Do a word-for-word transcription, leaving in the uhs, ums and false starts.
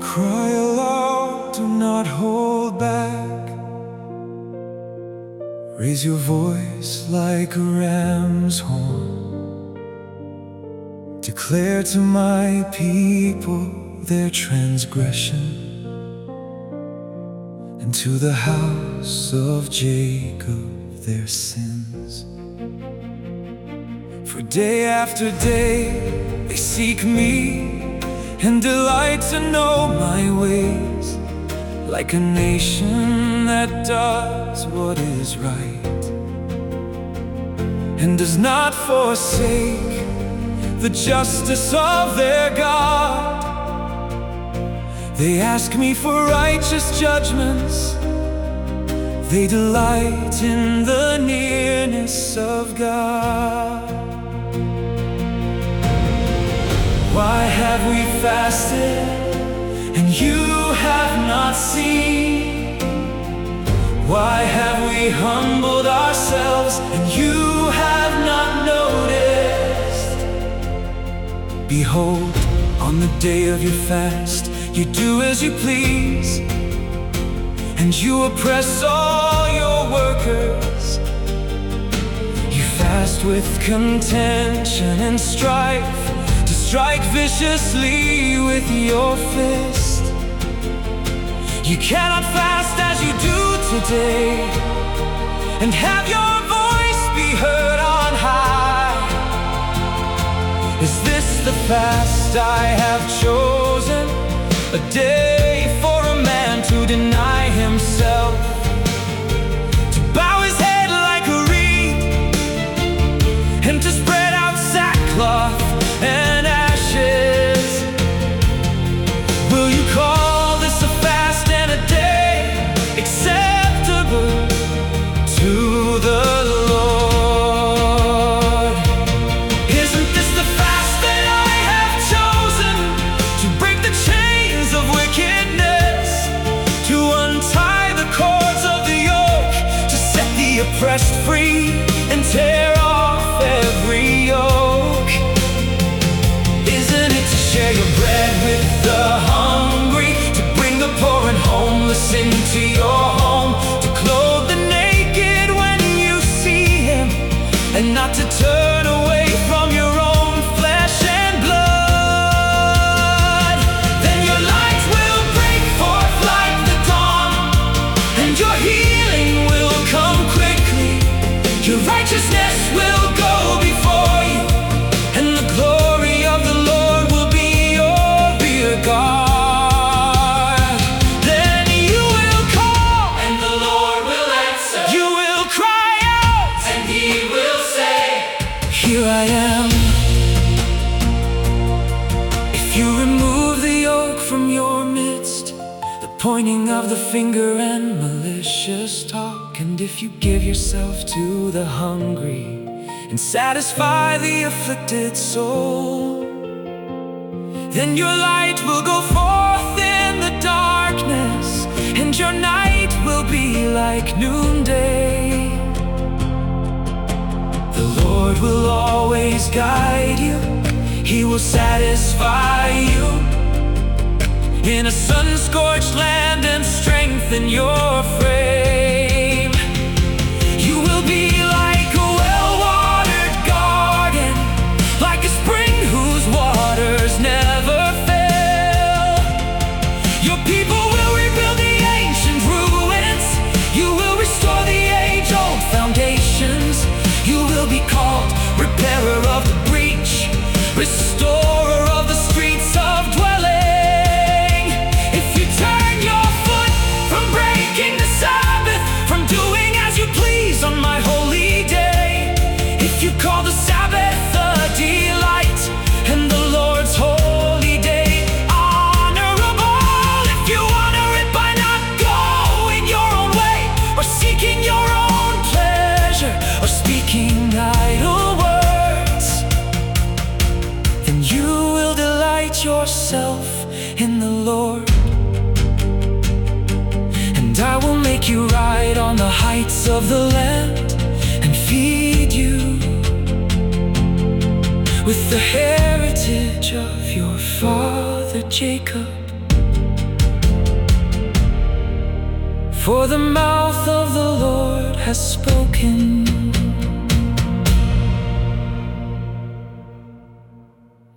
Cry aloud, do not hold back. Raise your voice like a ram's horn. Declare to my people their transgression, and to the house of Jacob their sins. For day after day they seek me and delight to know my ways, like a nation that does what is right and does not forsake the justice of their God. They ask me for righteous judgments. They delight in the nearness of God. Why have we fasted and you have not seen? Why have we humbled ourselves and you have not noticed? Behold, on the day of your fast, you do as you please, and you oppress all your workers. You fast with contention and strife, to strike viciously with your fist. You cannot fast as you do today and have your voice be heard on high. Is this the fast I have chosen? A day for a man to deny himself, to bow his head like a reed, and to spread out sackcloth and ashes. Will you call this a fast and a day acceptable to the Lord? Isn't this the fast that I have chosen, to break the chains of wickedness, to untie the cords of the yoke, to set the oppressed free and tear off every yoke? Isn't it to share your bread with the hungry, to bring the poor and homeless into your home, to clothe the naked when you see him, and not to turn away from your own flesh and blood? Then your light will break forth like the dawn, and your healing will come quickly. Your righteousness will go before you, and the glory of the Lord will be your rear guard. Then you will call, and the Lord will answer. You will cry out, and He will say, here I am. If you remove the yoke from your midst, the pointing of the finger and malicious talk, and if you give yourself to the hungry and satisfy the afflicted soul, then your light will go forth in the darkness, and your night will be like noonday. The Lord will always guide you. He will satisfy you in a sun-scorched land and strengthen your frame. You will be like a well-watered garden, like a spring whose waters never fail. Your people will rebuild the ancient ruins. You will restore the age-old foundations. You will be called repairer of the breach, restorer of the streets of dwelling. If you turn your foot from breaking the Sabbath, from doing as you please on my holy day, if you call the Sabbath a delight and the Lord's holy day honorable, if you honor it by not going your own way, or seeking your own pleasure, or speaking idle words, then you will delight yourself in the Lord. And I will make you ride on the heights of the land, and feed you with the heritage of your father Jacob. For the mouth of the Lord has spoken.